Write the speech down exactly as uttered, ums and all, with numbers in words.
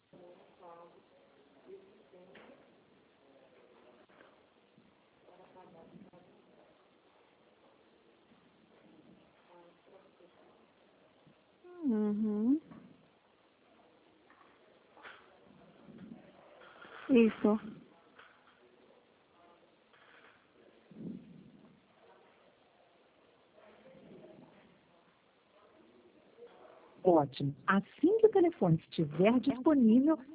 Uhum. Isso. Ótimo. Assim que o telefone estiver disponível,